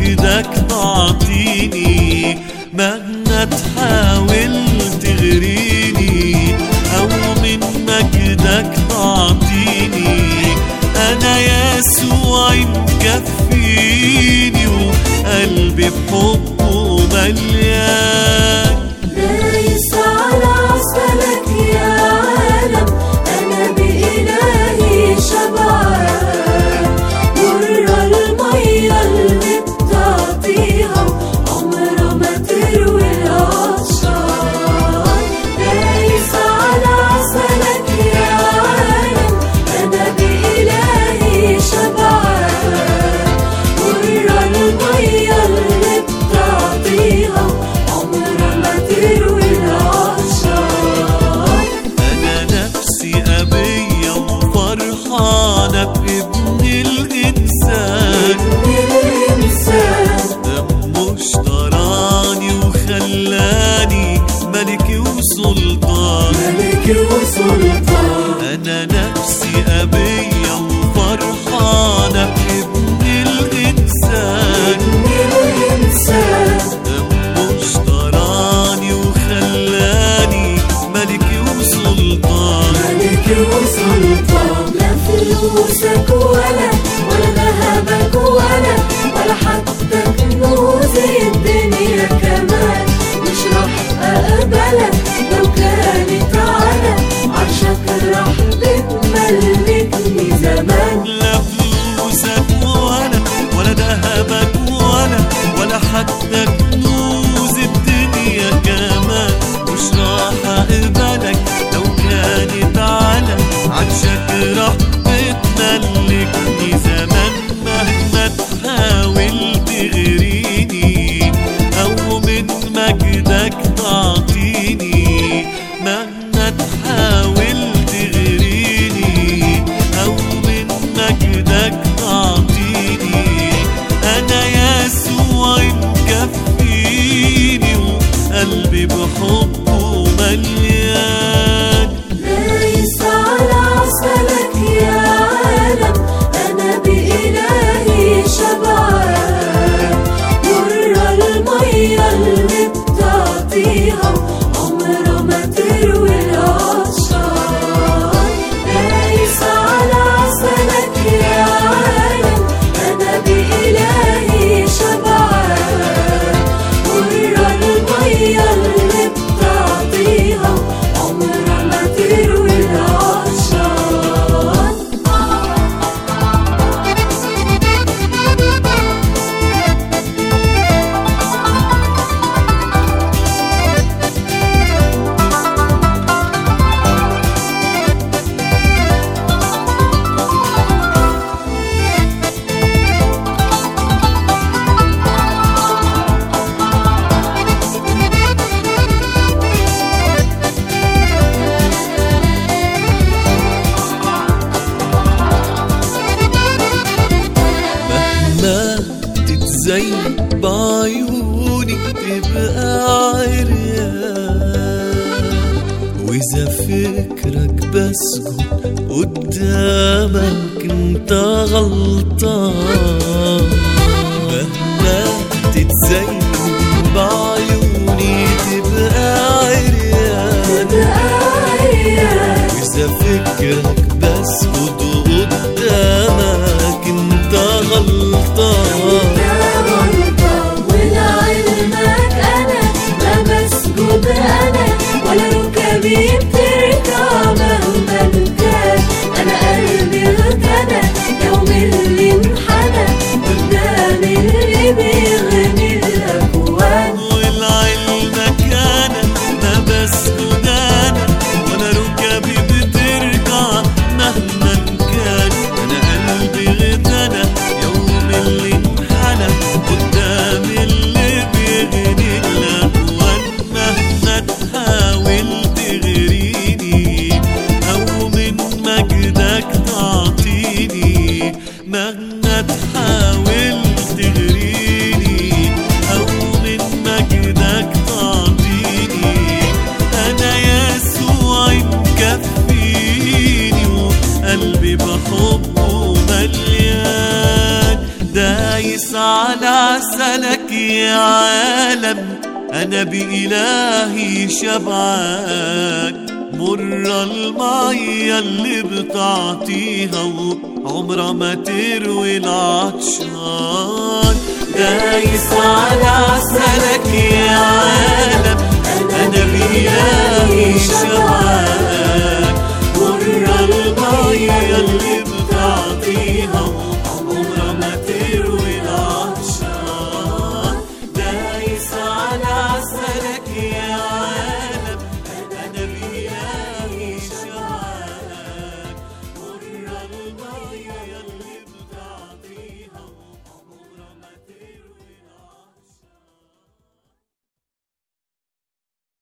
مجدك تعطيني، مهما تحاول تغريني أو من مجدك تعطيني، أنا يسوع مكفيني وقلبي بحبه مليان. دايس على عسلك يا عالم، أنا بإلهي شبعان، مر المية اللي بتعطيها عمرها ما تروي العطشان. دايس على عسلك يا عالم، أنا بإلهي شبعان، مر المية اللي بتعطيها عمرها ما تروي العطشان. أنا نفسي أبية وفرحانة بابن الإنسان، دمه اشتراني وخلاني ملكي وسلطان. أنا نفسي أبية وفرحانة بابن الإنسان، دمه اشتراني وخلاني ملكي وسلطان. لا فلوسك ولا ذهبك ولا حتى كنوز الدنيا كمان مش راح أقبلك لو كانت على عرشك راح بتملكني زمان. لا فلوسك ولا ذهبك ولا حتى كنوز الدنيا كمان مش راح أقبلك لو كانت على عرشك راح بتملكني زمان. مهما تحاول تغريني أو من مجدك تعطيني، مهما تحاول تغريني أو من مجدك تعطيني، أنا يسوع مكفيني وقلبي بحبه مليان. دايس على عسلك يا عالم، أنا بإلهي شبعان، مر المية اللي بتعطيها عمرها ما تروي العطشان. دايس على عسلك يا عالم، أنا بإلهي شبعان، مر المية اللي بتعطيها عمرها ما تروي العطشان. مهما تتزين بعيوني تبقى عريان، وإذا فكرك بسجد قدامك انت غلطان. مهما تتزين بعيوني تبقى عريان، وإذا فكرك بسجد قدامك انت غلطان. ولعلمك أنا ما بسجد أنا ولا ركبي بتركع مهما كان، أنا قلبي ارتدى يوم اللي انحنى قدام اللي بيغني الأكوان. ولعلمك أنا ما بسجد أنا ولا ركبي بتركع دايس على عسلك يا عالم، أنا بإلهي شبعك. مرة المية اللي بتعطيها وعمرها ما تروي العطشان. دايس على